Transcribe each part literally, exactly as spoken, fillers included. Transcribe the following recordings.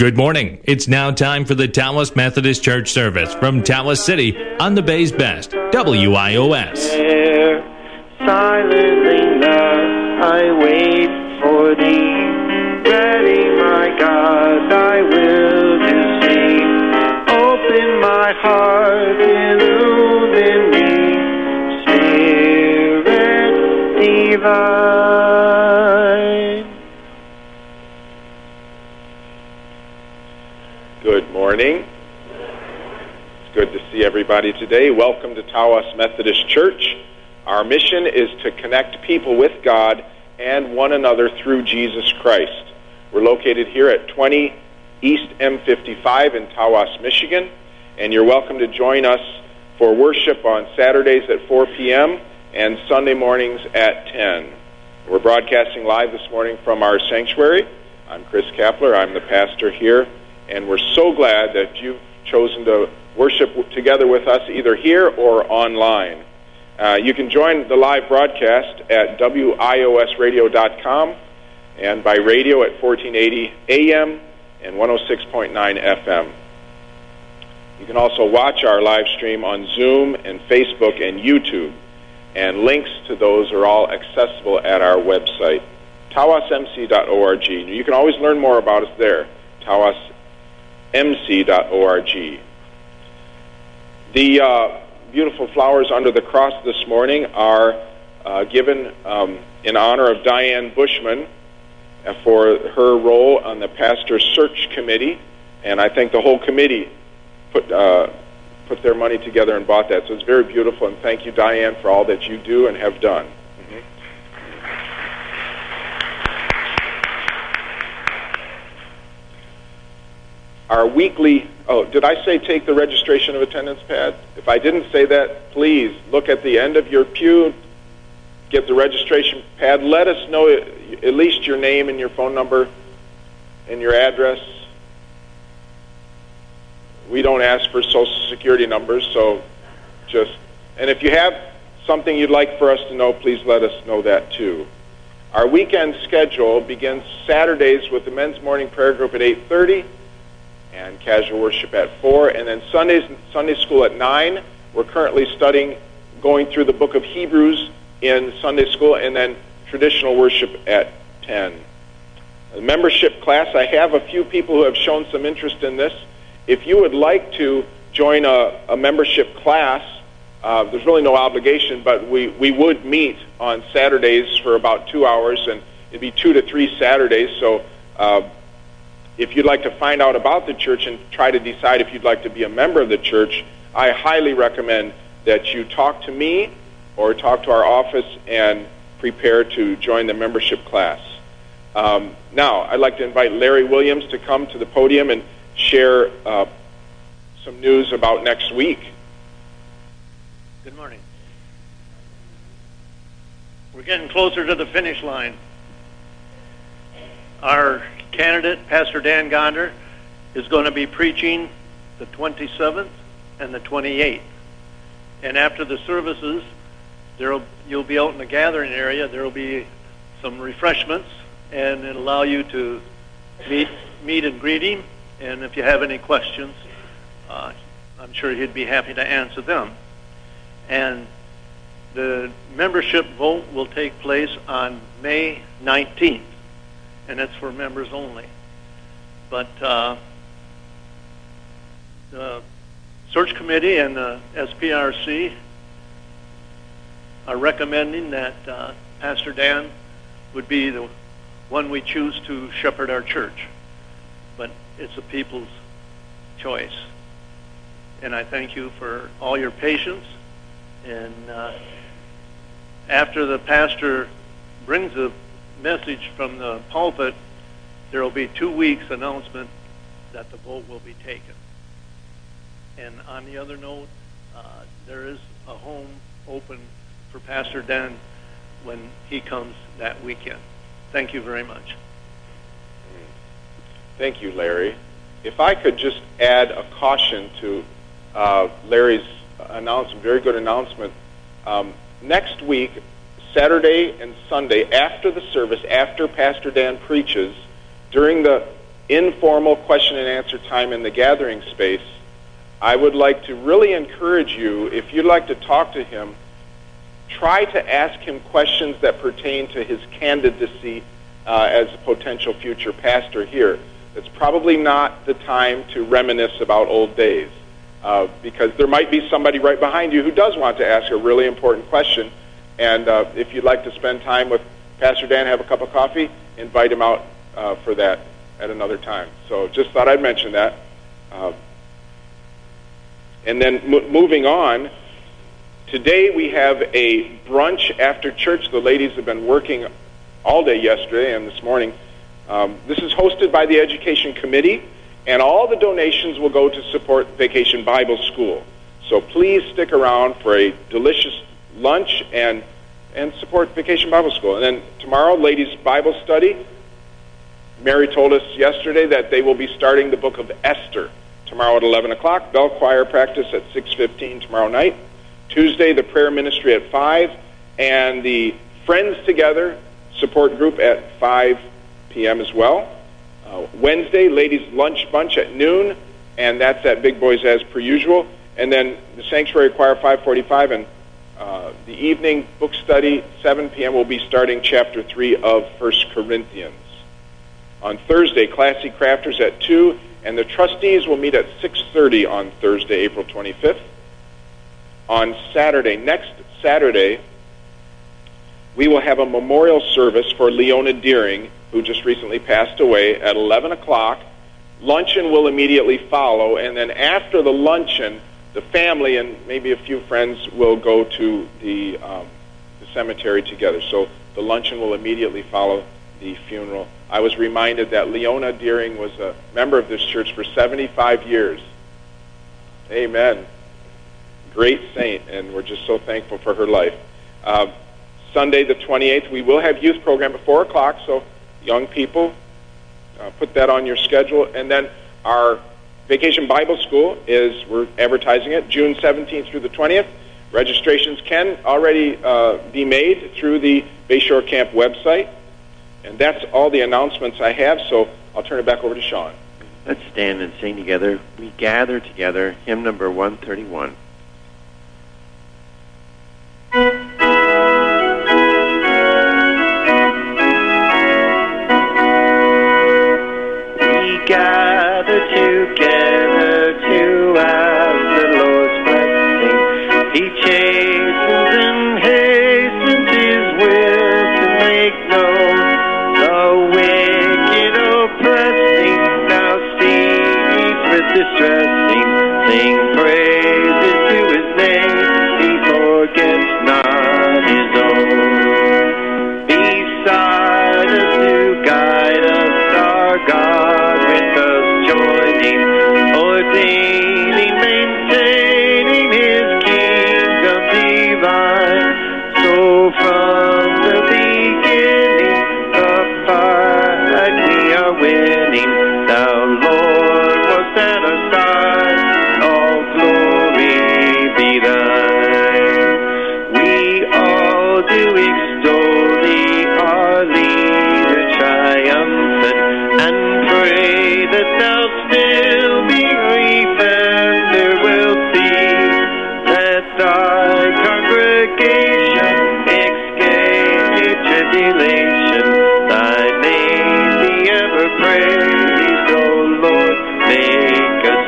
Good morning. It's now time for the Tawas Methodist Church service from Tawas City on the Bay's Best, W I O S. Silently now I wait for thee. Ready, my God, thy will to see. Open my heart, illumine me. Spirit divine. Good morning. It's good to see everybody today. Welcome to Tawas Methodist Church. Our mission is to connect people with God and one another through Jesus Christ. We're located here at twenty East M fifty-five in Tawas, Michigan, and you're welcome to join us for worship on Saturdays at four p.m. and Sunday mornings at ten. We're broadcasting live this morning from our sanctuary. I'm Chris Kapler. I'm the pastor here, and we're so glad that you've chosen to worship together with us either here or online. Uh, you can join the live broadcast at W I O S radio dot com and by radio at fourteen eighty A M and one oh six point nine F M. You can also watch our live stream on Zoom and Facebook and YouTube, and links to those are all accessible at our website, tawas m c dot org. You can always learn more about us there, tawas m c dot org. The uh, beautiful flowers under the cross this morning are uh, given um, in honor of Diane Bushman for her role on the pastor search committee, and I think the whole committee put uh, put their money together and bought that. So it's very beautiful, and thank you, Diane, for all that you do and have done. Mm-hmm. Our weekly, oh, did I say take the registration of attendance pad? If I didn't say that, please look at the end of your pew, get the registration pad. Let us know at least your name and your phone number and your address. We don't ask for social security numbers, so just, and if you have something you'd like for us to know, please let us know that too. Our weekend schedule begins Saturdays with the men's morning prayer group at eight thirty and casual worship at four, and then Sundays, Sunday school at nine. We're currently studying, going through the book of Hebrews in Sunday school, and then traditional worship at ten. The membership class, I have a few people who have shown some interest in this. If you would like to join a, a membership class, uh, there's really no obligation, but we, we would meet on Saturdays for about two hours, and it'd be two to three Saturdays. So uh, if you'd like to find out about the church and try to decide if you'd like to be a member of the church, I highly recommend that you talk to me or talk to our office and prepare to join the membership class. Um, now, I'd like to invite Larry Williams to come to the podium and share uh, some news about next week. Good morning. We're getting closer to the finish line. Our candidate, Pastor Dan Gonder, is going to be preaching the twenty-seventh and the twenty-eighth. And after the services, there'll you'll be out in the gathering area. There will be some refreshments, and it'll allow you to meet meet and greet him. And if you have any questions, uh, I'm sure he'd be happy to answer them. And the membership vote will take place on May nineteenth, and it's for members only. But uh, the search committee and the S P R C are recommending that uh, Pastor Dan would be the one we choose to shepherd our church. But it's a people's choice. And I thank you for all your patience. And uh, after the pastor brings a message from the pulpit, there will be two weeks announcement that the vote will be taken. And on the other note, uh, there is a home open for Pastor Dan when he comes that weekend. Thank you very much. Thank you, Larry. If I could just add a caution to uh, Larry's announcement, very good announcement. Um, next week, Saturday and Sunday, after the service, after Pastor Dan preaches, during the informal question and answer time in the gathering space, I would like to really encourage you, if you'd like to talk to him, try to ask him questions that pertain to his candidacy uh, as a potential future pastor here. It's probably not the time to reminisce about old days, uh, because there might be somebody right behind you who does want to ask a really important question. And uh, if you'd like to spend time with Pastor Dan, have a cup of coffee, invite him out uh, for that at another time. So just thought I'd mention that. Uh, and then m- moving on, today we have a brunch after church. The ladies have been working all day yesterday and this morning. Um, this is hosted by the Education Committee, and all the donations will go to support Vacation Bible School. So please stick around for a delicious lunch and and support Vacation Bible School. And then tomorrow, ladies' Bible study. Mary told us yesterday that they will be starting the book of Esther tomorrow at eleven o'clock. Bell choir practice at six fifteen tomorrow night. Tuesday, the prayer ministry at five, and the Friends Together support group at five p.m. as well. Uh, Wednesday, ladies' lunch bunch at noon, and that's at Big Boys as per usual. And then the Sanctuary Choir five forty-five, and uh, the evening book study seven p.m. will be starting chapter three of First Corinthians. On Thursday, Classy Crafters at two, and the trustees will meet at six thirty on Thursday, April twenty-fifth. On Saturday, next Saturday, we will have a memorial service for Leona Deering, who just recently passed away, at eleven o'clock. Luncheon will immediately follow, and then after the luncheon, the family and maybe a few friends will go to the, um, the cemetery together. So the luncheon will immediately follow the funeral. I was reminded that Leona Deering was a member of this church for seventy-five years. Amen. Great saint, and we're just so thankful for her life. Uh, Sunday the twenty-eighth, we will have youth program at four o'clock, so young people, uh, put that on your schedule. And then our Vacation Bible School is, we're advertising it, June seventeenth through the twentieth. Registrations can already uh, be made through the Bayshore Camp website. And that's all the announcements I have, so I'll turn it back over to Sean. Let's stand and sing together. We gather together, hymn number one thirty-one. We gather together to ask the Lord's blessing. He chastens and hastens His will to make known the wicked oppressing. Now cease with distressing. Sing praises to His name. He forgets not His own. Beside us to guide us, our God, with us joining, ordaining, maintaining His kingdom divine. So from the beginning, the fight we are winning. Thou, Lord, wast at our side, all glory be thine. We all do extol Thee, our leader triumphant, and pray that Thou still be grief and there will be, that Thy congregation escape tribulation. Thy name be ever praised, O Lord, make us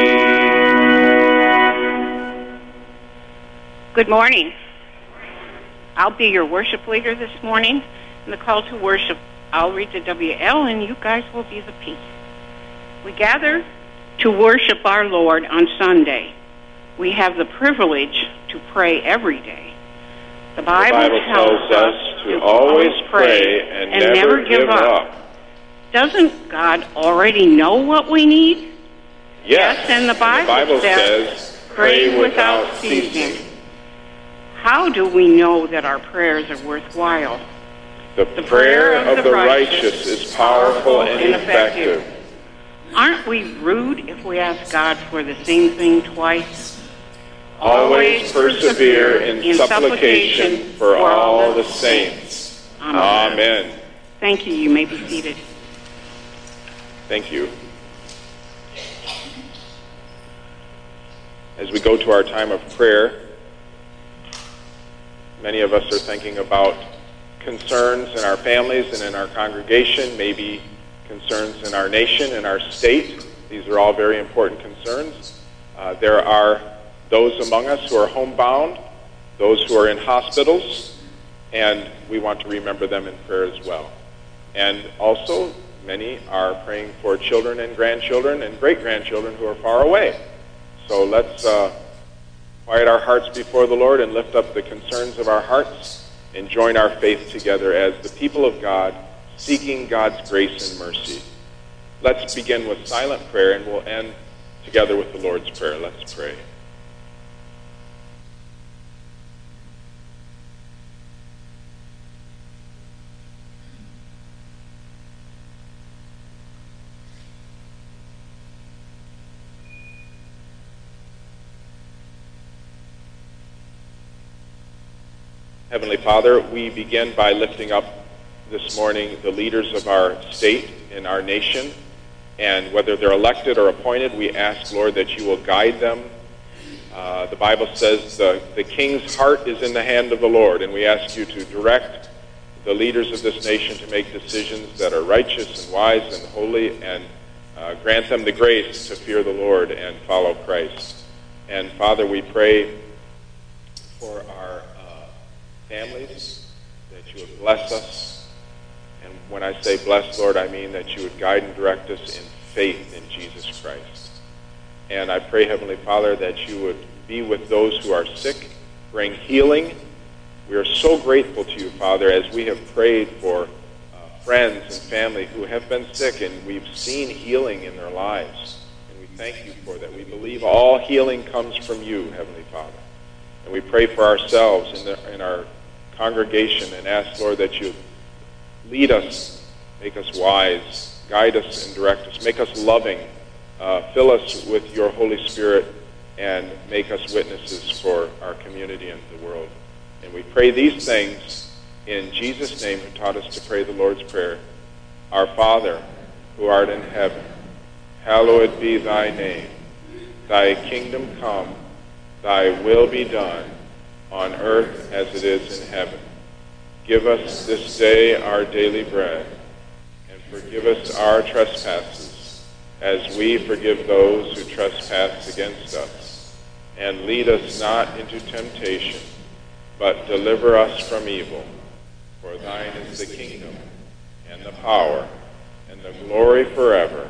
free. Good morning. I'll be your worship leader this morning. In the call to worship, I'll read the W L and you guys will be the P. We gather to worship our Lord on Sunday. We have the privilege to pray every day. The Bible, the Bible tells, tells us to always pray and, and never, never give up. up. Doesn't God already know what we need? Yes, yes, and the Bible, the Bible says, says, pray without ceasing. How do we know that our prayers are worthwhile? The, the prayer, prayer of, of the righteous, righteous is powerful and, and effective. effective. Aren't we rude if we ask God for the same thing twice? Always persevere in, in supplication, supplication for all the saints. Amen. Amen. Thank you. You may be seated. Thank you. As we go to our time of prayer, many of us are thinking about concerns in our families and in our congregation, maybe concerns in our nation and our state. These are all very important concerns. Uh, there are those among us who are homebound, those who are in hospitals, and we want to remember them in prayer as well. And also, many are praying for children and grandchildren and great-grandchildren who are far away. So let's uh, quiet our hearts before the Lord and lift up the concerns of our hearts and join our faith together as the people of God, seeking God's grace and mercy. Let's begin with silent prayer, and we'll end together with the Lord's Prayer. Let's pray. Heavenly Father, we begin by lifting up this morning the leaders of our state and our nation, and whether they're elected or appointed, we ask, Lord, that you will guide them. Uh, the Bible says the, the king's heart is in the hand of the Lord, and we ask you to direct the leaders of this nation to make decisions that are righteous and wise and holy, and uh, grant them the grace to fear the Lord and follow Christ. And Father, we pray for our families, that you would bless us. And when I say bless, Lord, I mean that you would guide and direct us in faith in Jesus Christ. And I pray, Heavenly Father, that you would be with those who are sick, bring healing. We are so grateful to you, Father, as we have prayed for uh, friends and family who have been sick, and we've seen healing in their lives. And we thank you for that. We believe all healing comes from you, Heavenly Father. And we pray for ourselves in, the, in our congregation and ask, Lord, that you lead us, make us wise, guide us and direct us, make us loving, uh, fill us with your Holy Spirit, and make us witnesses for our community and the world. And we pray these things in Jesus' name, who taught us to pray the Lord's Prayer. Our Father, who art in heaven, hallowed be thy name. Thy kingdom come, thy will be done, on earth as it is in heaven. Give us this day our daily bread, and forgive us our trespasses, as we forgive those who trespass against us. And lead us not into temptation, but deliver us from evil. For thine is the kingdom, and the power, and the glory forever.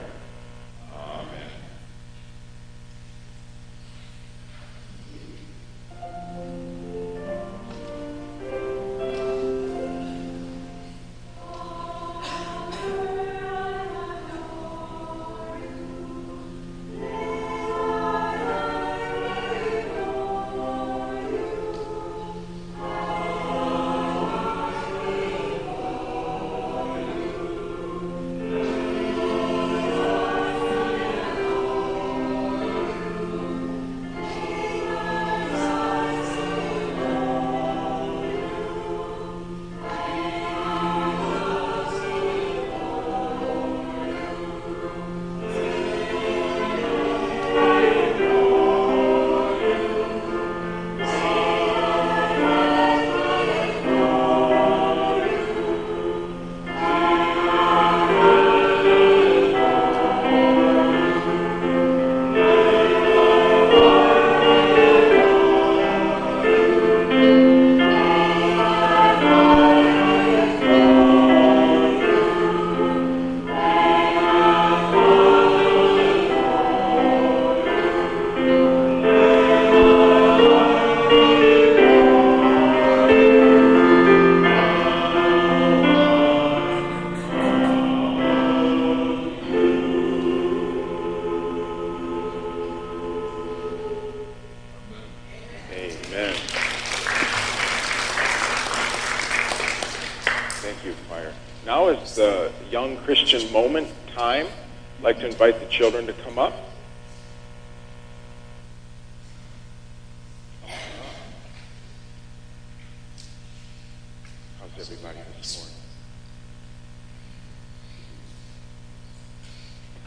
Now is the young Christian moment time. I'd like to invite the children to come up. How's everybody this morning?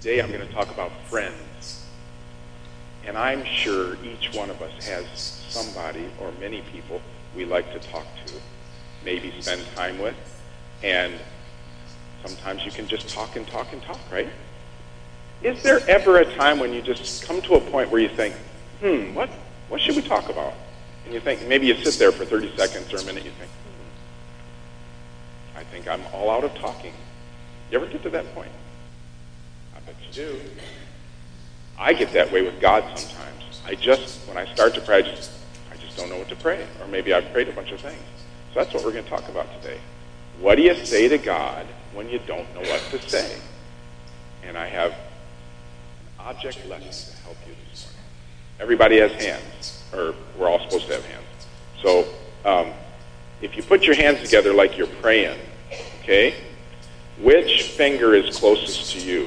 Today I'm going to talk about friends. And I'm sure each one of us has somebody or many people we like to talk to, maybe spend time with, and sometimes you can just talk and talk and talk, right? Is there ever a time when you just come to a point where you think, hmm, what, what should we talk about? And you think, maybe you sit there for thirty seconds or a minute, you think, hmm, I think I'm all out of talking. You ever get to that point? I bet you do. I get that way with God sometimes. I just, when I start to pray, I just, I just don't know what to pray. Or maybe I've prayed a bunch of things. So that's what we're going to talk about today. What do you say to God when you don't know what to say? And I have an object lesson to help you this morning. Everybody has hands, or we're all supposed to have hands. So um, if you put your hands together like you're praying, okay, which finger is closest to you?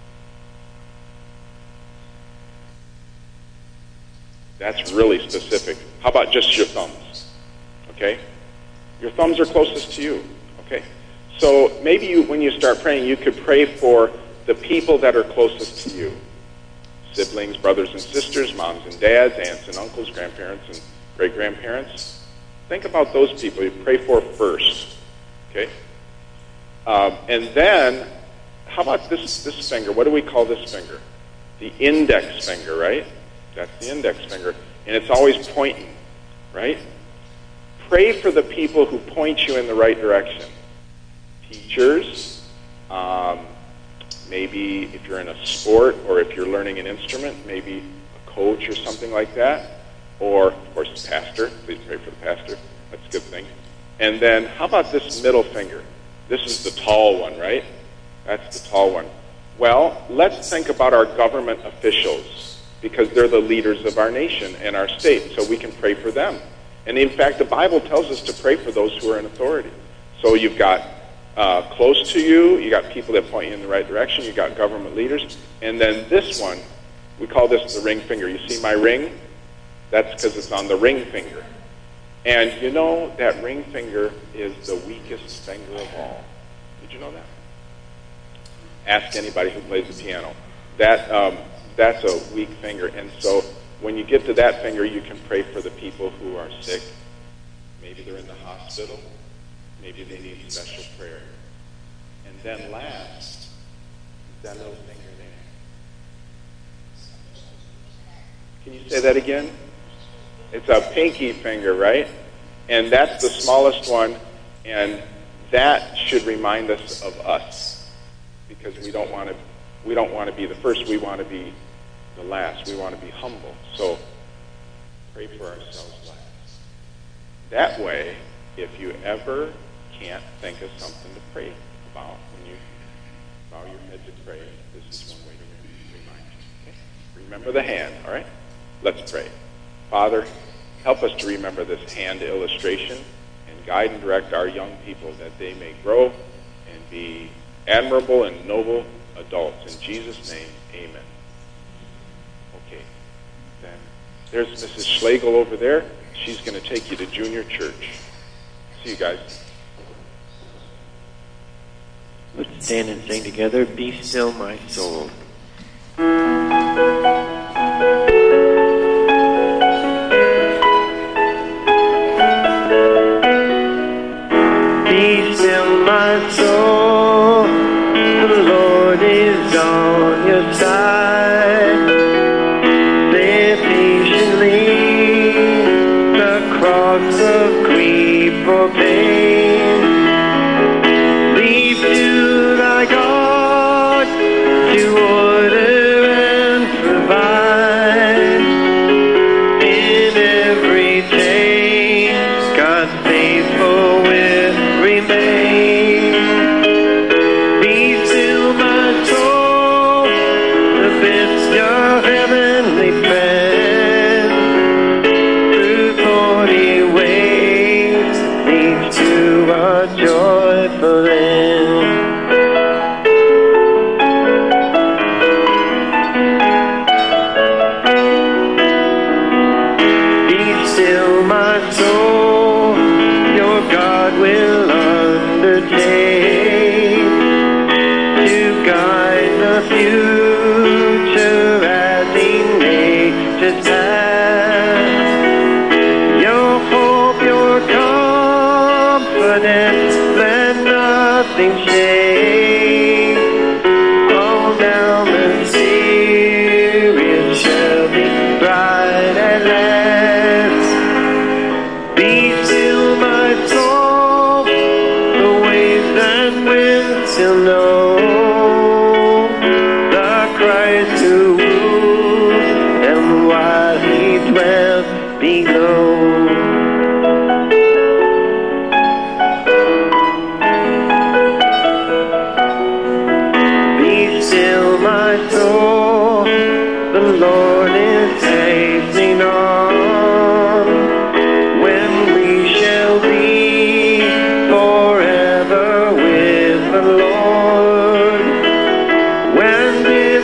That's really specific. How about just your thumbs? Okay? Your thumbs are closest to you. Okay? So maybe you, when you start praying, you could pray for the people that are closest to you. Siblings, brothers and sisters, moms and dads, aunts and uncles, grandparents and great-grandparents. Think about those people you pray for first. Okay? Um, and then, how about this, this finger? What do we call this finger? The index finger, right? That's the index finger. And it's always pointing, right? Pray for the people who point you in the right direction. Teachers, um, maybe if you're in a sport or if you're learning an instrument, maybe a coach or something like that. Or, of course, pastor. Please pray for the pastor. That's a good thing. And then, how about this middle finger? This is the tall one, right? That's the tall one. Well, let's think about our government officials, because they're the leaders of our nation and our state, so we can pray for them. And in fact, the Bible tells us to pray for those who are in authority. So you've got uh, close to you, you got people that point you in the right direction, you got government leaders, and then this one, we call this the ring finger. You see my ring? That's because it's on the ring finger. And you know that ring finger is the weakest finger of all. Did you know that? Ask anybody who plays the piano. That um, that's a weak finger. And so when you get to that finger, you can pray for the people who are sick. Maybe they're in the hospital. Maybe they need special prayer. And then last, that little finger there. Can you say that again? It's a pinky finger, right? And that's the smallest one, and that should remind us of us, because we don't want to we don't want to be the first, we want to be the last. We want to be humble. So pray for ourselves last. That way, if you ever can't think of something to pray about when you bow your head to pray, this is one way to remind you. Okay? Remember the hand, all right? Let's pray. Father, help us to remember this hand illustration and guide and direct our young people that they may grow and be admirable and noble adults. In Jesus' name, amen. Okay. Then there's Missus Schlegel over there. She's going to take you to junior church. See you guys. Let's stand and sing together, Be Still My Soul. Be still my soul, the Lord is on your side. Bear patiently the cross of grief or pain. Leave to thy God to order and provide. In every day, God faithful will remain. Be still my soul, the best of heavenly friend. Through thorny ways leads to a joyful end. Be still my soul, your God will undertake to guide the few When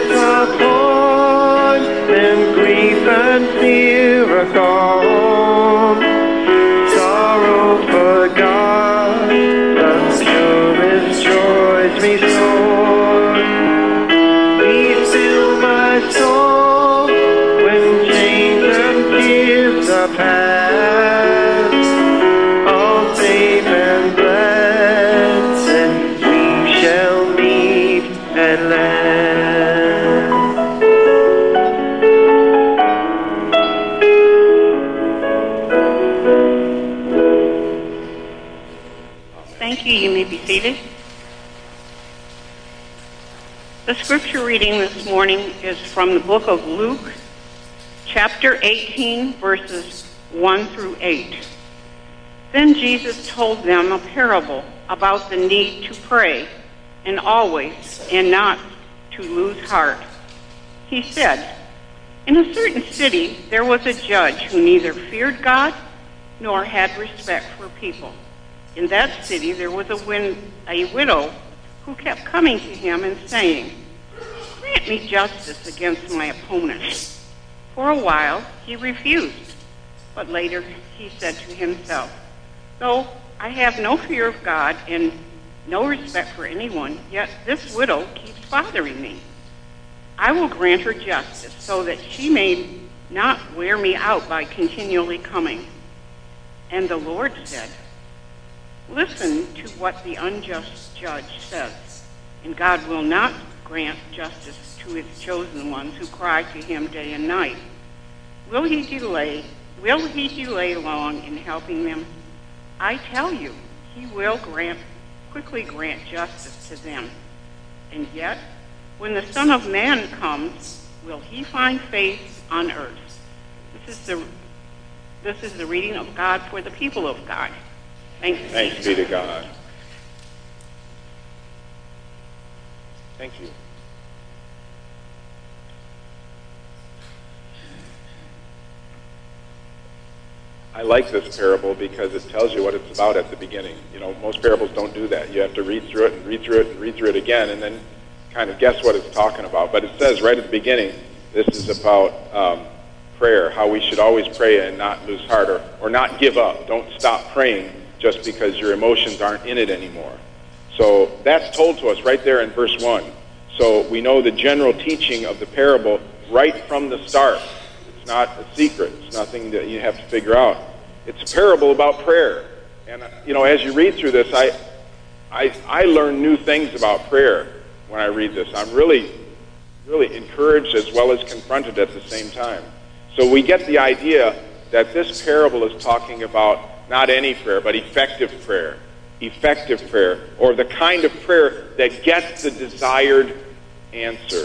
disappointment, grief, and fear are gone, sorrow forgotten, purest joys restored. Peace fill my soul when chains and fears are past. All safe and blessed, we shall meet at last. Thank you. You may be seated. The scripture reading this morning is from the book of Luke, chapter eighteen, verses one through eight. Then Jesus told them a parable about the need to pray, and always, and not to lose heart. He said, in a certain city there was a judge who neither feared God nor had respect for people. In that city there was a, win- a widow who kept coming to him and saying, grant me justice against my opponent. For a while he refused, but later he said to himself, though I have no fear of God and no respect for anyone, yet this widow keeps bothering me. I will grant her justice so that she may not wear me out by continually coming. And the Lord said, listen to what the unjust judge says, and God will not grant justice to his chosen ones who cry to him day and night. Will he delay, will he delay long in helping them? I tell you, he will grant, quickly grant justice to them. And yet, when the Son of Man comes, will he find faith on earth? This is the, this is the reading of God for the people of God. Thanks, Thanks be to God. Thank you. I like this parable because it tells you what it's about at the beginning. You know, most parables don't do that. You have to read through it and read through it and read through it again and then kind of guess what it's talking about. But it says right at the beginning, this is about um, prayer, how we should always pray and not lose heart or, or not give up. Don't stop praying just because your emotions aren't in it anymore. So that's told to us right there in verse one. So we know the general teaching of the parable right from the start. It's not a secret. It's nothing that you have to figure out. It's a parable about prayer. And, you know, as you read through this, I, I, I learn new things about prayer when I read this. I'm really, really encouraged as well as confronted at the same time. So we get the idea that this parable is talking about not any prayer, but effective prayer. Effective prayer, or the kind of prayer that gets the desired answer.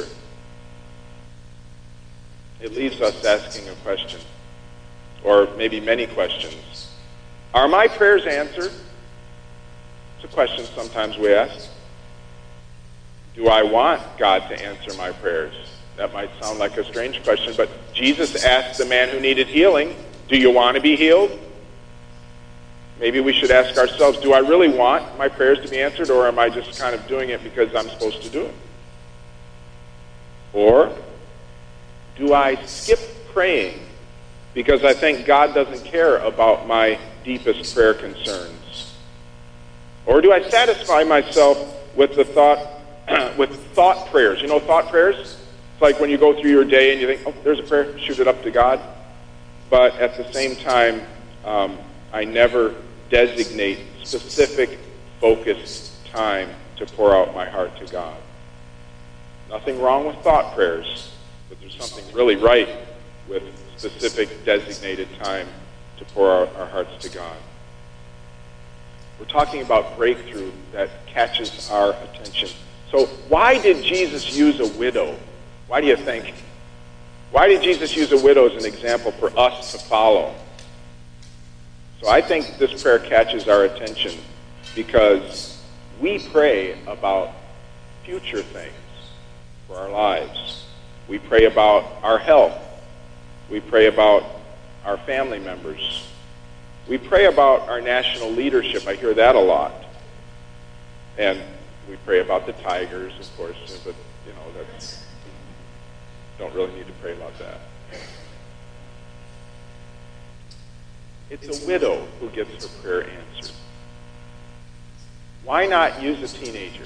It leaves us asking a question, or maybe many questions. Are my prayers answered? It's a question sometimes we ask. Do I want God to answer my prayers? That might sound like a strange question, but Jesus asked the man who needed healing, do you want to be healed? Maybe we should ask ourselves, do I really want my prayers to be answered, or am I just kind of doing it because I'm supposed to do it? Or do I skip praying because I think God doesn't care about my deepest prayer concerns? Or do I satisfy myself with the thought, with thought prayers? You know thought prayers? It's like when you go through your day and you think, oh, there's a prayer, shoot it up to God. But at the same time, um, I never designate specific, focused time to pour out my heart to God. Nothing wrong with thought prayers, but there's something really right with specific, designated time to pour out our hearts to God. We're talking about breakthrough that catches our attention. So why did Jesus use a widow? Why do you think? Why did Jesus use a widow as an example for us to follow? So I think this prayer catches our attention because we pray about future things for our lives. We pray about our health. We pray about our family members. We pray about our national leadership. I hear that a lot. And We pray about the tigers, of course, but, you know, that's, don't really need to pray about that. It's a widow who gets her prayer answered. Why not use a teenager?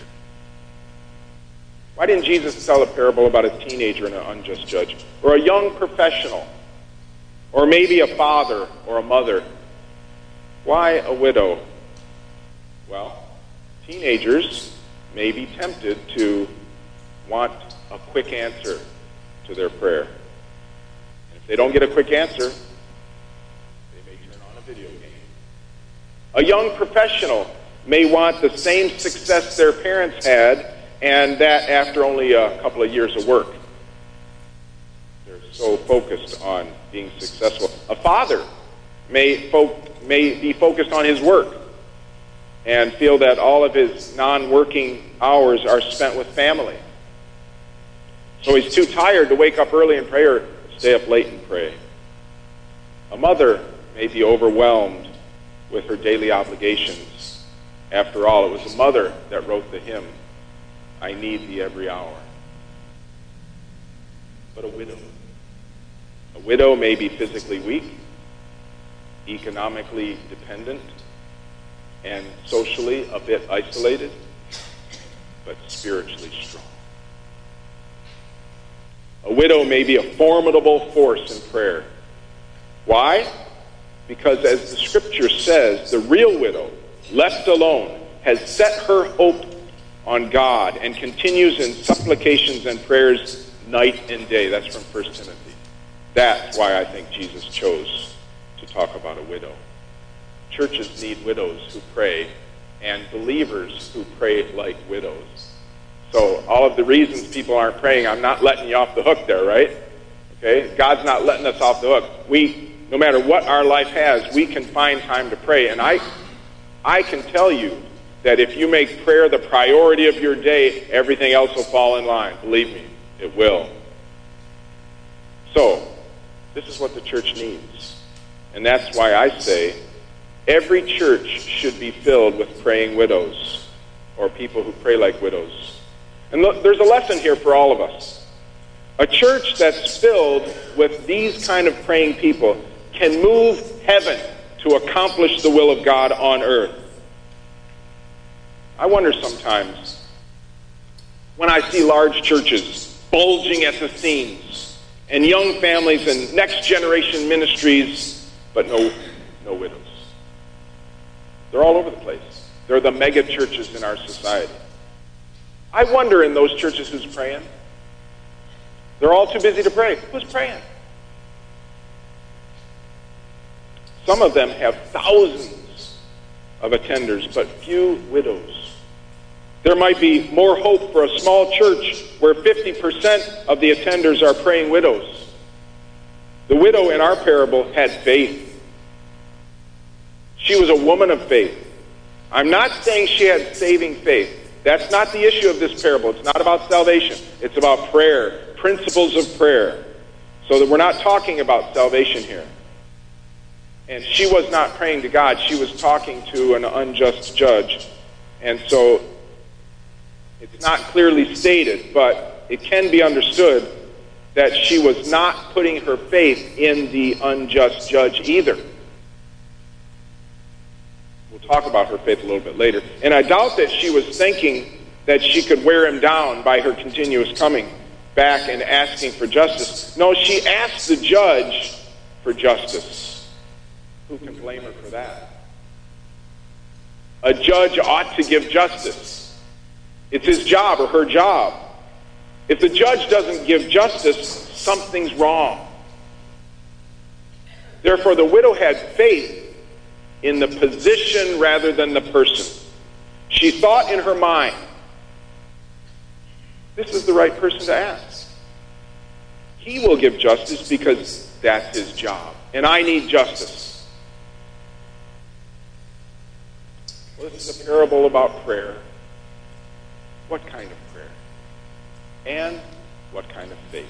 Why didn't Jesus tell a parable about a teenager and an unjust judge? Or a young professional? Or maybe a father or a mother? Why a widow? Well, teenagers may be tempted to want a quick answer to their prayer. And if they don't get a quick answer, they may turn on a video game. A young professional may want the same success their parents had, and that after only a couple of years of work. They're so focused on being successful. A father may, fo- may be focused on his work and feel that all of his non-working hours are spent with family. So he's too tired to wake up early and pray or stay up late and pray. A mother may be overwhelmed with her daily obligations. After all, it was a mother that wrote the hymn, I need thee every hour. But a widow. A widow may be physically weak, economically dependent, and socially a bit isolated, but spiritually strong. A widow may be a formidable force in prayer. Why? Because as the scripture says, the real widow, left alone, has set her hope on God and continues in supplications and prayers night and day. That's from First Timothy. That's why I think Jesus chose to talk about a widow. Churches need widows who pray and believers who pray like widows. So all of the reasons people aren't praying, I'm not letting you off the hook there, right? Okay? God's not letting us off the hook. We, no matter what our life has, we can find time to pray. And I, I can tell you that if you make prayer the priority of your day, everything else will fall in line. Believe me, it will. So, this is what the church needs. And that's why I say every church should be filled with praying widows or people who pray like widows. And look, there's a lesson here for all of us. A church that's filled with these kind of praying people can move heaven to accomplish the will of God on earth. I wonder sometimes when I see large churches bulging at the seams and young families and next generation ministries, but no, no widows. They're all over the place. They're the mega churches in our society. I wonder in those churches who's praying. They're all too busy to pray. Who's praying? Some of them have thousands of attenders, but few widows. There might be more hope for a small church where fifty percent of the attenders are praying widows. The widow in our parable had faith. She was a woman of faith. I'm not saying she had saving faith. That's not the issue of this parable. It's not about salvation. It's about prayer, principles of prayer. So that we're not talking about salvation here. And she was not praying to God. She was talking to an unjust judge. And so it's not clearly stated, but it can be understood that she was not putting her faith in the unjust judge either. We'll talk about her faith a little bit later. And I doubt that she was thinking that she could wear him down by her continuous coming back and asking for justice. No, she asked the judge for justice. Who can blame her for that? A judge ought to give justice. It's his job or her job. If the judge doesn't give justice, something's wrong. Therefore, the widow had faith in the position rather than the person. She thought in her mind, this is the right person to ask. He will give justice because that's his job. And I need justice. Well, this is a parable about prayer. What kind of prayer? And what kind of faith?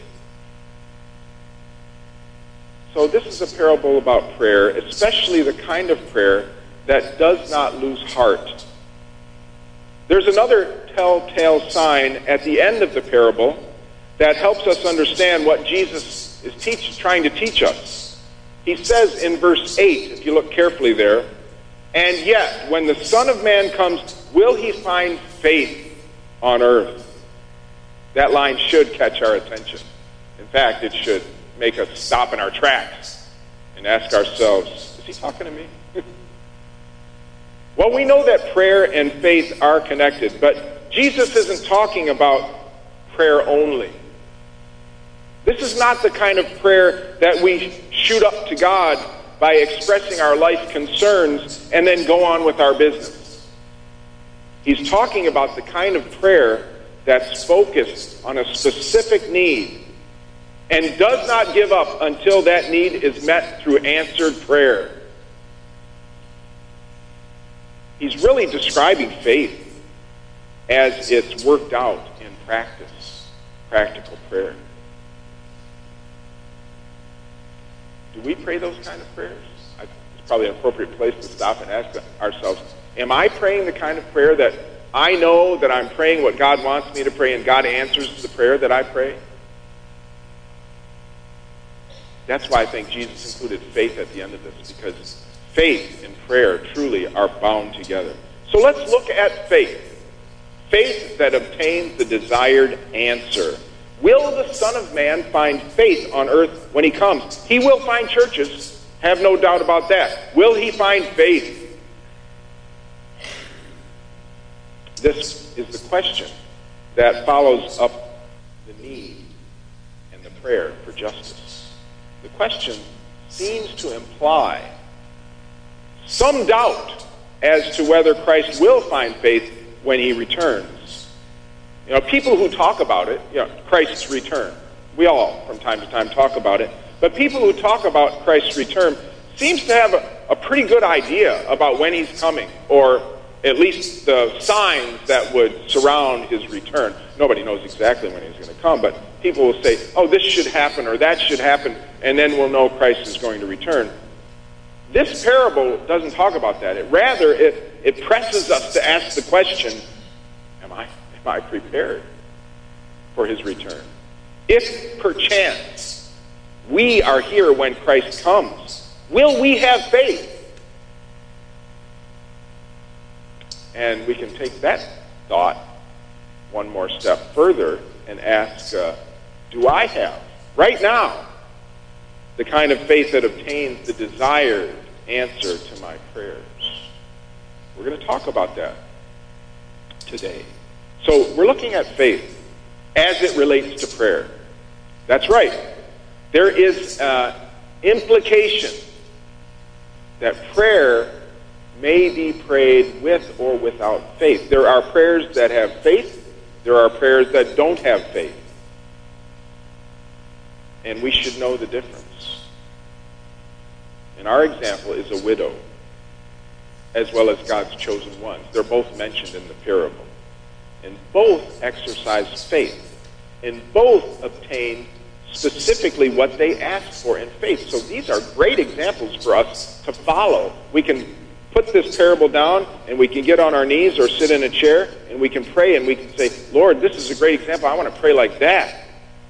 So this is a parable about prayer, especially the kind of prayer that does not lose heart. There's another telltale sign at the end of the parable that helps us understand what Jesus is teach, trying to teach us. He says in verse eight, if you look carefully there, "And yet, when the Son of Man comes, will he find faith on earth?" That line should catch our attention. In fact, it should make us stop in our tracks and ask ourselves, is he talking to me? Well, we know that prayer and faith are connected, but Jesus isn't talking about prayer only. This is not the kind of prayer that we shoot up to God by expressing our life concerns and then go on with our business. He's talking about the kind of prayer that's focused on a specific need and does not give up until that need is met through answered prayer. He's really describing faith as it's worked out in practice, practical prayer. Do we pray those kind of prayers? It's probably an appropriate place to stop and ask ourselves, am I praying the kind of prayer that I know that I'm praying what God wants me to pray and God answers the prayer that I pray? That's why I think Jesus included faith at the end of this, because faith and prayer truly are bound together. So let's look at faith. Faith that obtains the desired answer. Will the Son of Man find faith on earth when he comes? He will find churches, have no doubt about that. Will he find faith? This is the question that follows up the need and the prayer for justice. The question seems to imply some doubt as to whether Christ will find faith when he returns. You know, people who talk about it, you know, Christ's return, we all from time to time talk about it, but people who talk about Christ's return seems to have a, a pretty good idea about when he's coming, or at least the signs that would surround his return. Nobody knows exactly when he's going to come, but people will say, oh, this should happen or that should happen, and then we'll know Christ is going to return. This parable doesn't talk about that. It, rather, it, it presses us to ask the question, am I, am I prepared for his return? If perchance we are here when Christ comes, will we have faith? And we can take that thought one more step further and ask, uh, do I have, right now, the kind of faith that obtains the desired answer to my prayers? We're going to talk about that today. So we're looking at faith as it relates to prayer. That's right. There is uh, implication that prayer may be prayed with or without faith. There are prayers that have faith. There are prayers that don't have faith. And we should know the difference. And our example is a widow, as well as God's chosen ones. They're both mentioned in the parable. And both exercise faith. And both obtain specifically what they asked for in faith. So these are great examples for us to follow. We can put this parable down and we can get on our knees or sit in a chair and we can pray and we can say, Lord, this is a great example. I want to pray like that.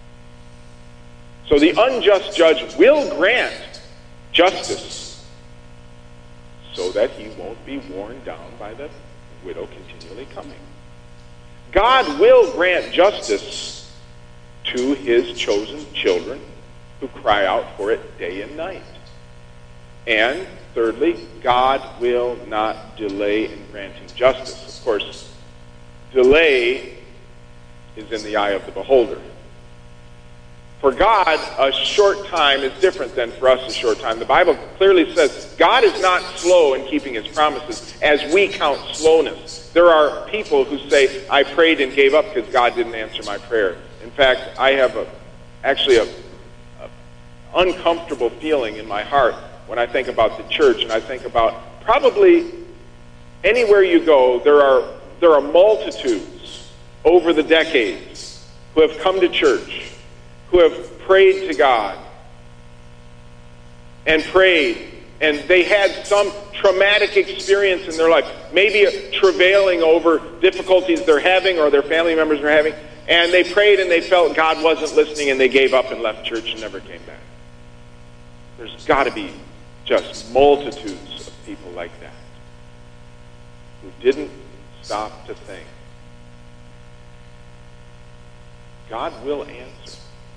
So the unjust judge will grant justice so that he won't be worn down by the widow continually coming. God will grant justice to his chosen children who cry out for it day and night. And thirdly, God will not delay in granting justice. Of course, delay is in the eye of the beholder. For God, a short time is different than for us a short time. The Bible clearly says God is not slow in keeping his promises as we count slowness. There are people who say, I prayed and gave up because God didn't answer my prayer. In fact, I have a, actually a, a uncomfortable feeling in my heart when I think about the church, and I think about probably anywhere you go, there are there are multitudes over the decades who have come to church, who have prayed to God and prayed and they had some traumatic experience in their life, maybe travailing over difficulties they're having or their family members are having, and they prayed and they felt God wasn't listening and they gave up and left church and never came back. There's got to be just multitudes of people like that who didn't stop to think, God will answer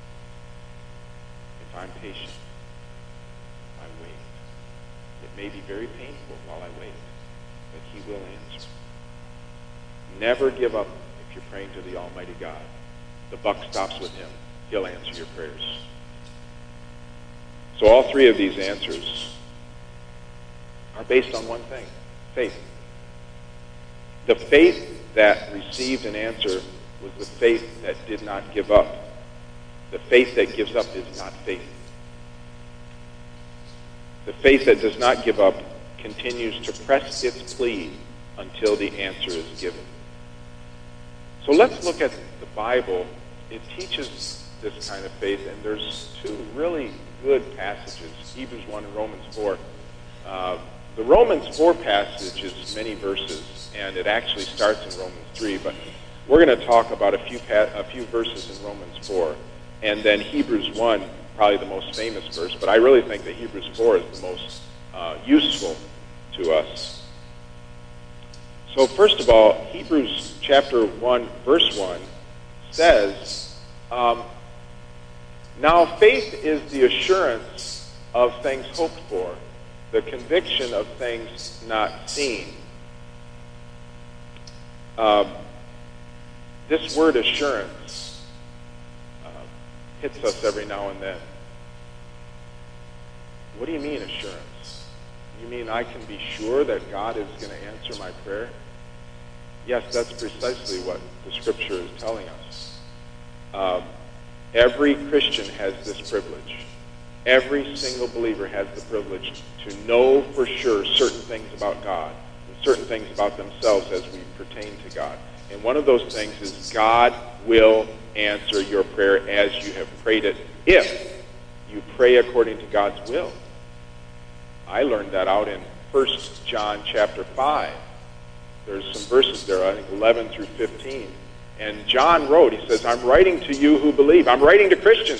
if I'm patient. I wait. It may be very painful while I wait, but he will answer. Never give up if you're praying to the Almighty God. The buck stops with him. He'll answer your prayers. So all three of these answers are based on one thing, faith. The faith that received an answer was the faith that did not give up. The faith that gives up is not faith. The faith that does not give up continues to press its plea until the answer is given. So let's look at the Bible. It teaches this kind of faith, and there's two really good passages, Hebrews one and Romans four. Uh, the Romans four passage is many verses, and it actually starts in Romans three, but we're going to talk about a few pa- a few verses in Romans four, and then Hebrews one, probably the most famous verse, but I really think that Hebrews four is the most uh, useful to us. So first of all, Hebrews chapter one, verse one says, um, now faith is the assurance of things hoped for, the conviction of things not seen. Um, this word assurance uh, hits us every now and then. What do you mean assurance? You mean I can be sure that God is going to answer my prayer? Yes, that's precisely what the Scripture is telling us. Um, every Christian has this privilege. Every single believer has the privilege to know for sure certain things about God and certain things about themselves as we pertain to God. And one of those things is God will answer your prayer as you have prayed it if you pray according to God's will. I learned that out in First John chapter five. There's some verses there, I think eleven through fifteen. And John wrote, he says, I'm writing to you who believe. I'm writing to Christians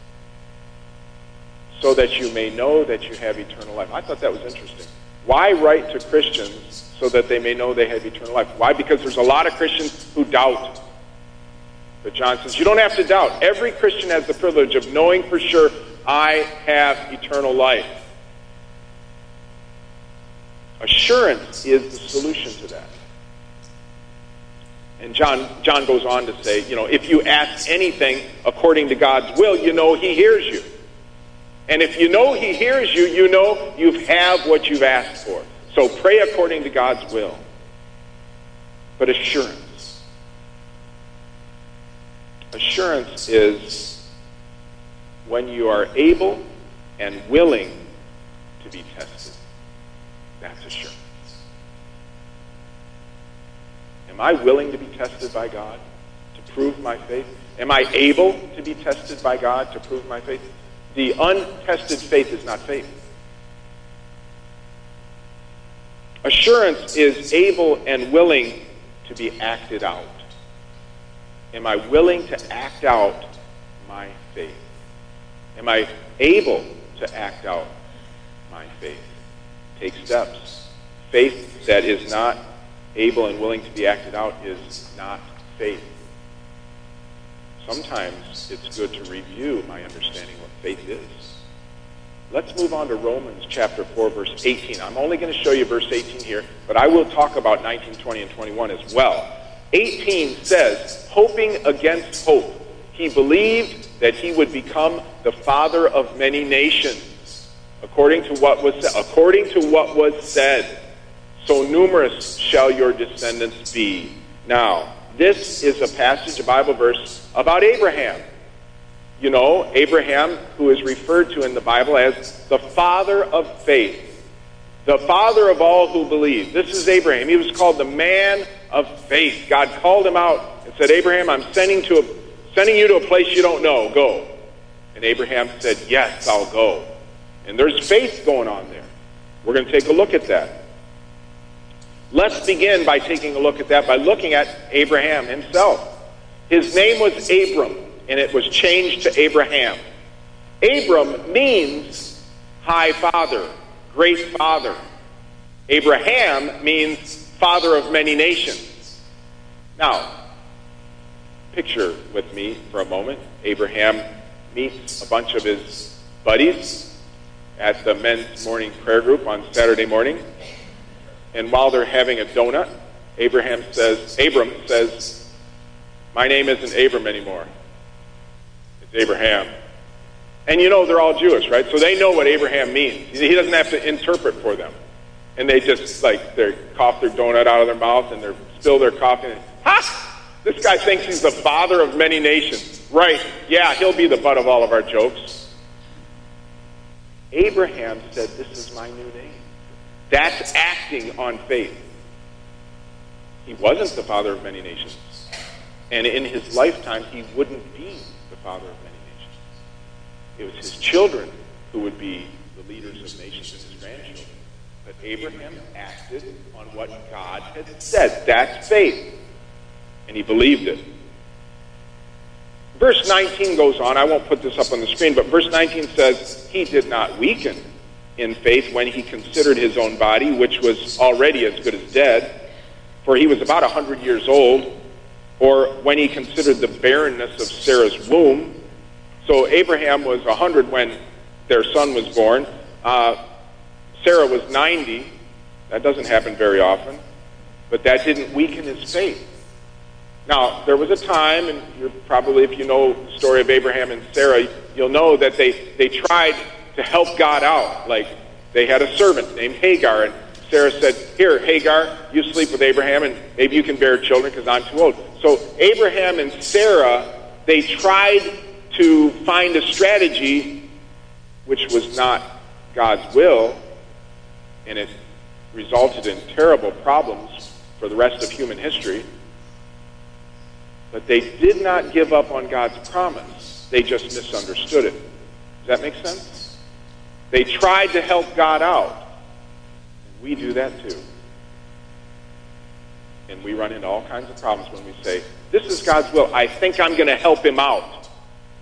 so that you may know that you have eternal life. I thought that was interesting. Why write to Christians so that they may know they have eternal life? Why? Because there's a lot of Christians who doubt. But John says, you don't have to doubt. Every Christian has the privilege of knowing for sure, I have eternal life. Assurance is the solution to that. And John, John goes on to say, you know, if you ask anything according to God's will, you know he hears you. And if you know he hears you, you know you have what you've asked for. So pray according to God's will. But assurance. Assurance is when you are able and willing to be tested. That's assurance. Am I willing to be tested by God to prove my faith? Am I able to be tested by God to prove my faith? The untested faith is not faith. Assurance is able and willing to be acted out. Am I willing to act out my faith? Am I able to act out my faith? Take steps. Faith that is not able and willing to be acted out is not faith. Sometimes it's good to review my understanding of what faith is. Let's move on to Romans chapter four, verse eighteen. I'm only going to show you verse eighteen here, but I will talk about nineteen, twenty, and twenty-one as well. eighteen says, hoping against hope, he believed that he would become the father of many nations, according to what was said. According to what was said, so numerous shall your descendants be. Now, this is a passage, a Bible verse, about Abraham. You know, Abraham, who is referred to in the Bible as the father of faith, the father of all who believe. This is Abraham. He was called the man of faith. God called him out and said, Abraham, I'm sending to a, sending you to a place you don't know. Go. And Abraham said, yes, I'll go. And there's faith going on there. We're going to take a look at that. Let's begin by taking a look at that by looking at Abraham himself. His name was Abram, and it was changed to Abraham. Abram means high father, great father. Abraham means father of many nations. Now, picture with me for a moment. Abraham meets a bunch of his buddies at the men's morning prayer group on Saturday morning. And while they're having a donut, Abraham says, Abram says, my name isn't Abram anymore. It's Abraham. And you know they're all Jewish, right? So they know what Abraham means. He doesn't have to interpret for them. And they just, like, they cough their donut out of their mouth and they spill their coffee. And, ha! This guy thinks he's the father of many nations. Right. Yeah, he'll be the butt of all of our jokes. Abraham said, this is my new name. That's acting on faith. He wasn't the father of many nations. And in his lifetime, he wouldn't be the father of many nations. It was his children who would be the leaders of nations and his grandchildren. But Abraham acted on what God had said. That's faith. And he believed it. Verse nineteen goes on. I won't put this up on the screen, but verse nineteen says, he did not weaken in faith when he considered his own body, which was already as good as dead, for he was about a hundred years old, or when he considered the barrenness of Sarah's womb. So Abraham was a hundred when their son was born. Uh, Sarah was ninety. That doesn't happen very often. But that didn't weaken his faith. Now, there was a time, and you're probably, if you know the story of Abraham and Sarah, you'll know that they, they tried to help God out. Like, they had a servant named Hagar, and Sarah said, here, Hagar, you sleep with Abraham, and maybe you can bear children because I'm too old. So Abraham and Sarah, they tried to find a strategy which was not God's will, and it resulted in terrible problems for the rest of human history. But they did not give up on God's promise. They just misunderstood it. Does that make sense? They tried to help God out. And we do that too. And we run into all kinds of problems when we say, this is God's will. I think I'm going to help him out.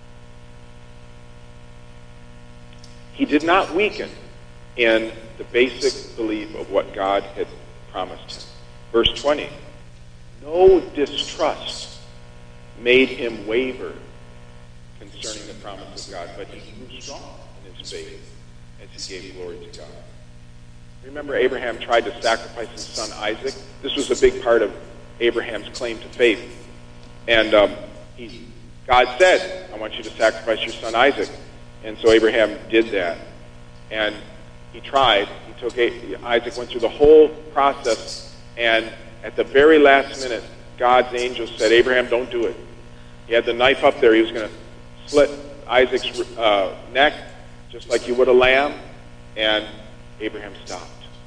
He did not weaken in the basic belief of what God had promised him. Verse twenty, no distrust made him waver concerning the promise of God, but he grew strong in his faith as he gave glory to God. Remember, Abraham tried to sacrifice his son Isaac. This was a big part of Abraham's claim to faith. And um, he, God said, I want you to sacrifice your son Isaac. And so Abraham did that. And he tried. He took Isaac, went through the whole process, and at the very last minute, God's angel said, Abraham, don't do it. He had the knife up there. He was going to slit Isaac's uh, neck, just like you would a lamb, and Abraham stopped.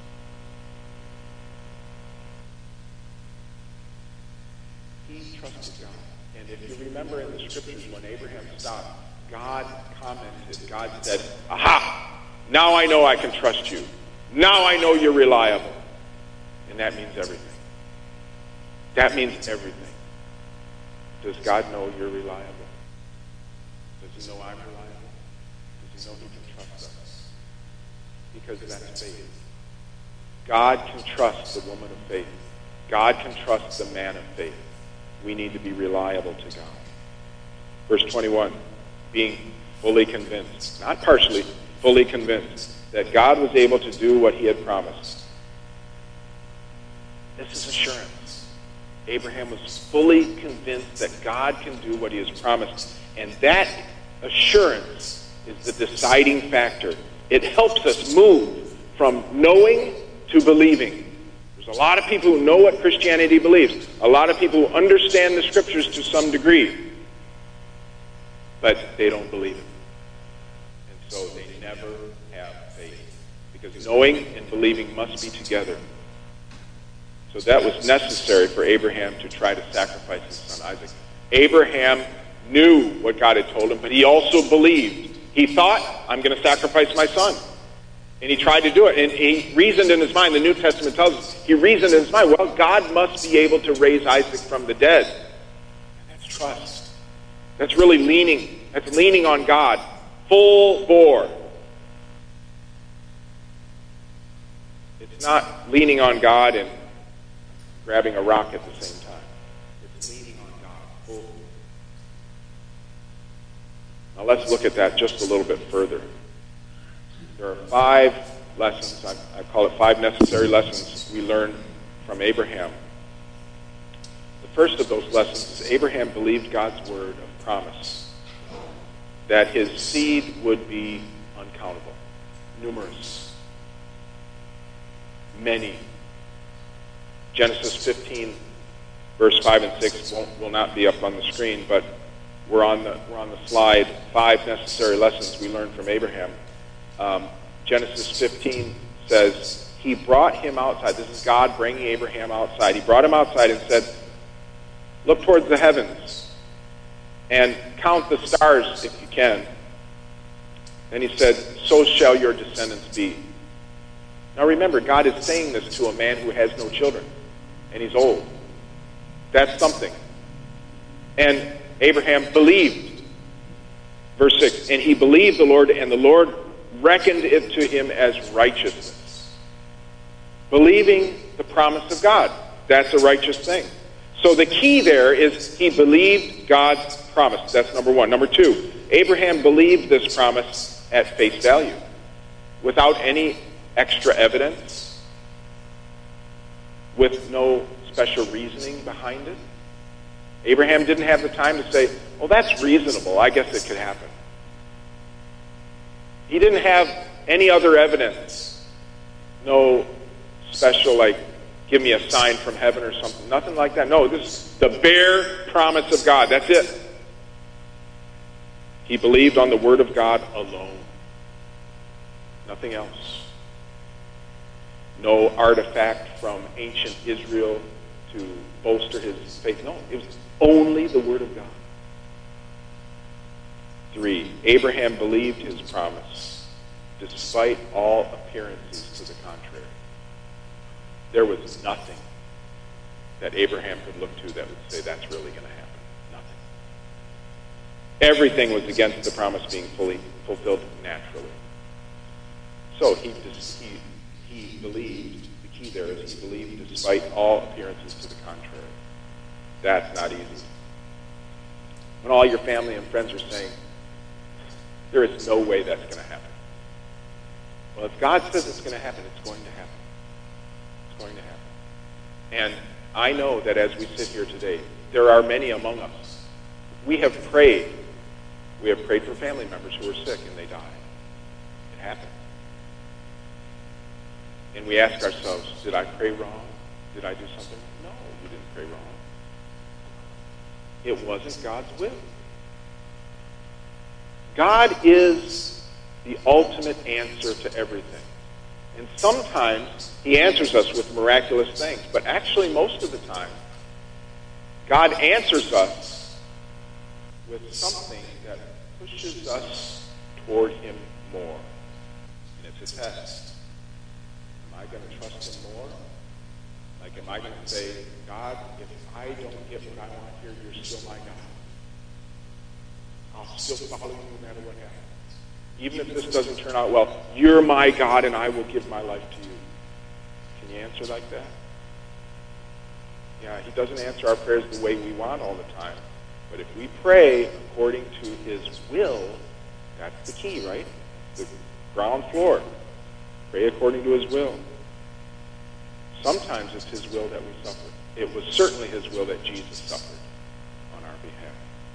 He trusted God. And if you remember in the scriptures, when Abraham stopped, God commented, God said, aha, now I know I can trust you. Now I know you're reliable. And that means everything. That means everything. Does God know you're reliable? Does he know I'm reliable? Does he know he can trust us? Because that's faith. God can trust the woman of faith. God can trust the man of faith. We need to be reliable to God. Verse twenty-one, being fully convinced, not partially, fully convinced that God was able to do what he had promised. This is assurance. Abraham was fully convinced that God can do what he has promised. And that assurance is the deciding factor. It helps us move from knowing to believing. There's a lot of people who know what Christianity believes. A lot of people who understand the scriptures to some degree. But they don't believe it. And so they never have faith. Because knowing and believing must be together. So that was necessary for Abraham to try to sacrifice his son Isaac. Abraham knew what God had told him, but he also believed. He thought, I'm going to sacrifice my son. And he tried to do it, and he reasoned in his mind. The New Testament tells us he reasoned in his mind, well, God must be able to raise Isaac from the dead. And that's trust. That's really leaning. That's leaning on God. Full bore. It's not leaning on God and grabbing a rock at the same time. It's leaning on God. Full bore. Now let's look at that just a little bit further. There are five lessons, I, I call it five necessary lessons we learn from Abraham. The first of those lessons is Abraham believed God's word of promise, that his seed would be uncountable, numerous, many. Genesis fifteen, verse five and six won't, will not be up on the screen, but we're on the, we're on the slide, five necessary lessons we learn from Abraham. Um, Genesis fifteen says, he brought him outside. This is God bringing Abraham outside. He brought him outside and said, look towards the heavens and count the stars if you can. And he said, so shall your descendants be. Now remember, God is saying this to a man who has no children, and he's old. That's something. And Abraham believed. Verse six, and he believed the Lord, and the Lord reckoned it to him as righteousness. Believing the promise of God. That's a righteous thing. So the key there is he believed God's promise. That's number one. Number two, Abraham believed this promise at face value, without any extra evidence, with no special reasoning behind it. Abraham didn't have the time to say, well, that's reasonable. I guess it could happen. He didn't have any other evidence. No special, like, give me a sign from heaven or something. Nothing like that. No, this is the bare promise of God. That's it. He believed on the word of God alone. Nothing else. No artifact from ancient Israel to bolster his faith. No, it was only the word of God. Three, Abraham believed his promise despite all appearances to the contrary. There was nothing that Abraham could look to that would say that's really going to happen. Nothing. Everything was against the promise being fully fulfilled naturally. So he, he, he believed, the key there is he believed despite all appearances to the contrary. That's not easy. When all your family and friends are saying, there is no way that's going to happen. Well, if God says it's going to happen, it's going to happen. It's going to happen. And I know that as we sit here today, there are many among us. We have prayed. We have prayed for family members who were sick and they died. It happened. And we ask ourselves, did I pray wrong? Did I do something? No, you didn't pray wrong. It wasn't God's will. God is the ultimate answer to everything. And sometimes he answers us with miraculous things. But actually, most of the time, God answers us with something that pushes us toward him more. And it's a test. Am I going to trust him more? Like, am I going to say, God, if I don't get what I want here, you're still my God. I'll still follow you no matter what happens. Even if this doesn't turn out well, you're my God and I will give my life to you. Can you answer like that? Yeah, he doesn't answer our prayers the way we want all the time. But if we pray according to his will, that's the key, right? The ground floor. Pray according to his will. Sometimes it's his will that we suffer. It was certainly his will that Jesus suffered on our behalf.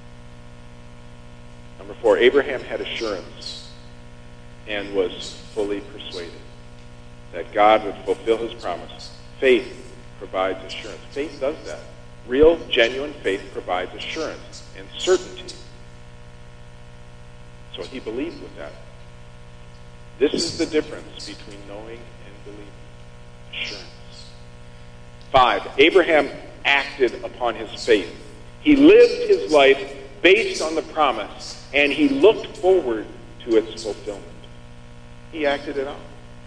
Number four, Abraham had assurance and was fully persuaded that God would fulfill his promise. Faith provides assurance. Faith does that. Real, genuine faith provides assurance and certainty. So he believed with that. This is the difference between knowing and believing. Assurance. Five, Abraham acted upon his faith. He lived his life based on the promise, and he looked forward to its fulfillment. He acted it out.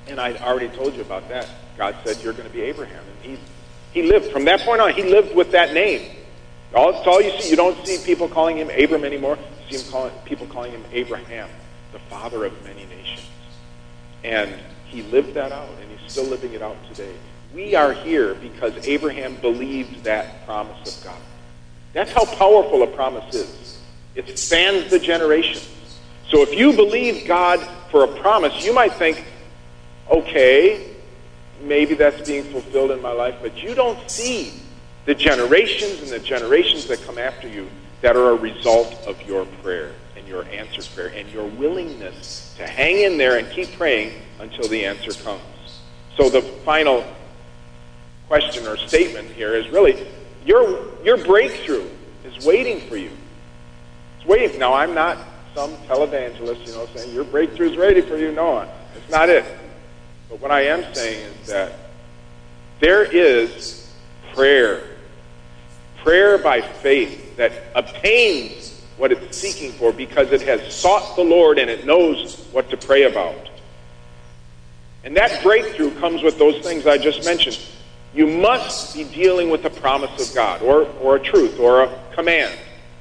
And I already told you about that. God said, you're going to be Abraham. And he, he lived. From that point on, he lived with that name. All, it's all you see. You don't see people calling him Abram anymore. You see him calling, people calling him Abraham, the father of many nations. And he lived that out, and he's still living it out today. We are here because Abraham believed that promise of God. That's how powerful a promise is. It spans the generations. So if you believe God for a promise, you might think, okay, maybe that's being fulfilled in my life, but you don't see the generations and the generations that come after you that are a result of your prayer and your answered prayer and your willingness to hang in there and keep praying until the answer comes. So the final question or statement here is really, your your breakthrough is waiting for you. It's waiting. Now, I'm not some televangelist, you know, saying your breakthrough is ready for you. No, it's not it. But what I am saying is that there is prayer. Prayer by faith that obtains what it's seeking for because it has sought the Lord and it knows what to pray about. And that breakthrough comes with those things I just mentioned. You must be dealing with a promise of God, or, or a truth, or a command.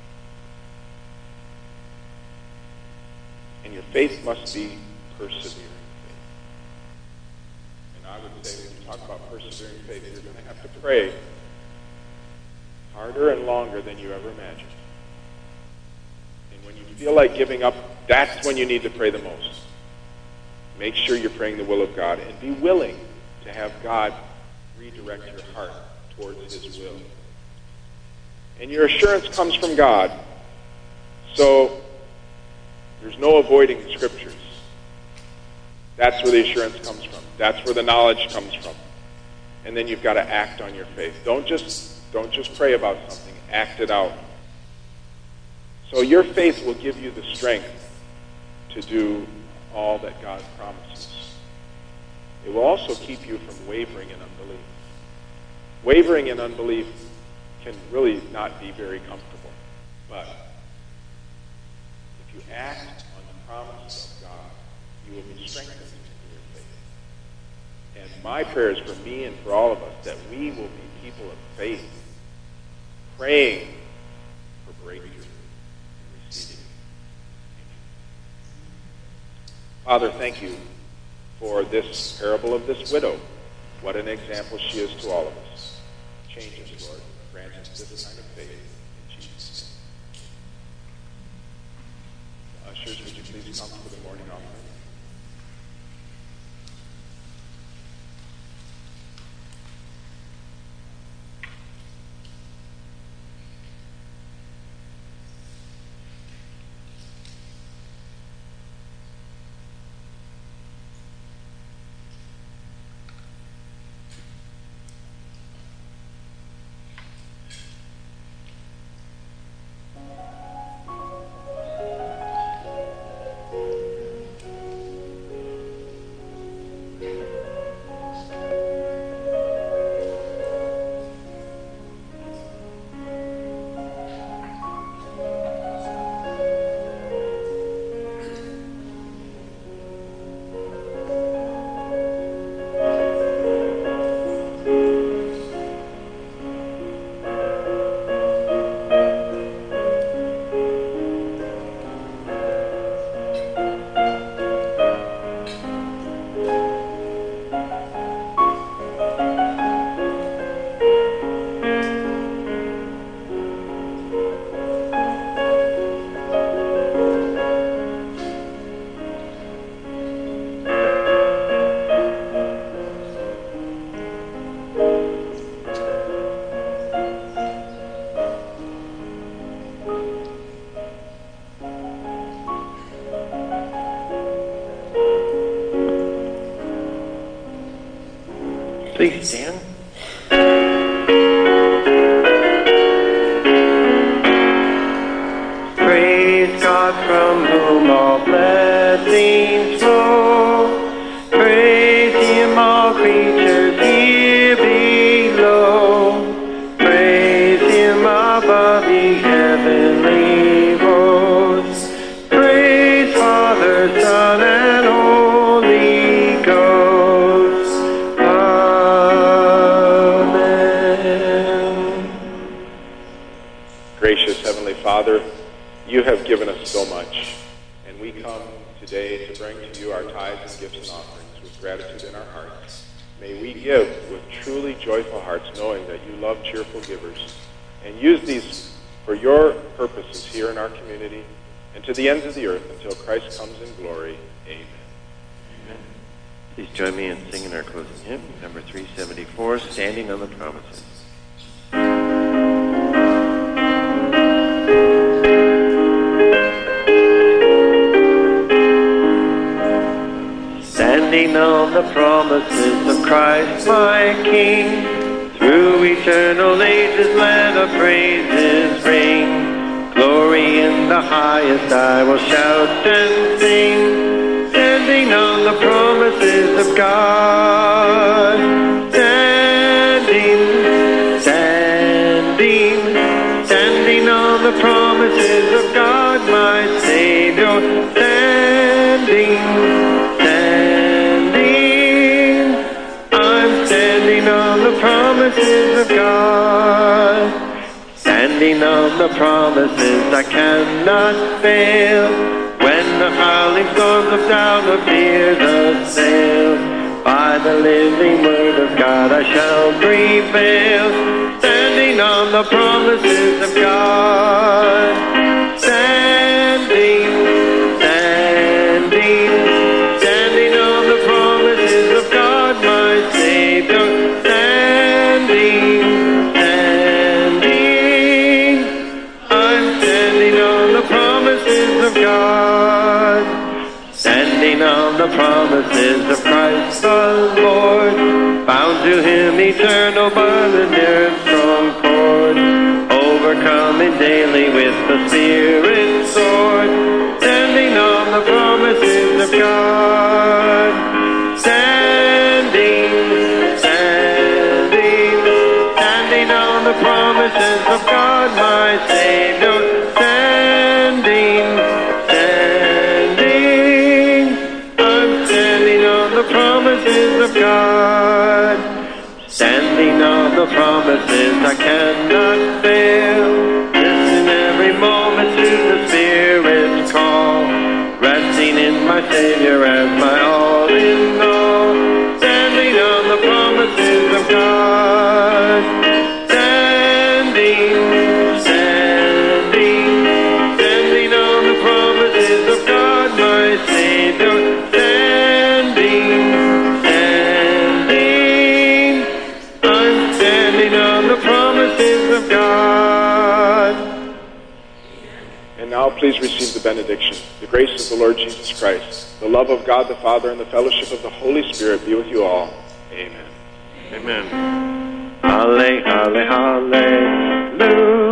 And your faith must be persevering faith. And I would say when you talk about persevering faith, you're going to have to pray harder and longer than you ever imagined. And when you feel like giving up, that's when you need to pray the most. Make sure you're praying the will of God and be willing to have God redirect your heart towards his will. And your assurance comes from God. So there's no avoiding the scriptures. That's where the assurance comes from. That's where the knowledge comes from. And then you've got to act on your faith. Don't just don't just pray about something. Act it out. So your faith will give you the strength to do all that God promises. It will also keep you from wavering in unbelief. Wavering in unbelief can really not be very comfortable. But if you act on the promise of God, you will be strengthened in your faith. And my prayer is for me and for all of us that we will be people of faith, praying for breakthrough and receiving it. Father, thank you for this parable of this widow. What an example she is to all of us. Change us, Lord. Grant us this kind of faith in Jesus' name. Ushers, would you please come for the morning offering? Please stand. Praise God from whom all blessings flow. Praise him, all creatures here below. Praise him above the heavenly hosts. Praise Father, Son, and Holy Ghost. Father, you have given us so much, and we come today to bring to you our tithes and gifts and offerings with gratitude in our hearts. May we give with truly joyful hearts, knowing that you love cheerful givers, and use these for your purposes here in our community and to the ends of the earth until Christ comes in glory. Amen. Amen. Please join me in singing our closing hymn, number three seventy-four, Standing on the Promises. Standing on the promises of Christ my King, through eternal ages let our praises ring. Glory in the highest I will shout and sing, standing on the promises of God. Standing, standing, standing on the promises of God my Savior. Standing, promises of God, standing on the promises I cannot fail. When the howling storms of doubt appear to sail, by the living word of God I shall prevail. Standing on the promises of God, standing, standing, standing on the promises of God my Savior. God, standing on the promises of Christ the Lord, bound to him eternal by the near and strong cord, overcoming daily with the Spirit's sword, standing on the promises of God, standing, standing, standing on the promises of God my Savior, standing, of God, standing on the promises I cannot fail. Listen every moment to the Spirit's call, resting in my Savior as my all in all. Standing on the promises of God, standing, standing, standing on the promises of God my Savior. Of God. And now please receive the benediction. The grace of the Lord Jesus Christ, the love of God the Father, and the fellowship of the Holy Spirit be with you all. Amen. Amen. Halle, halle, hallelujah.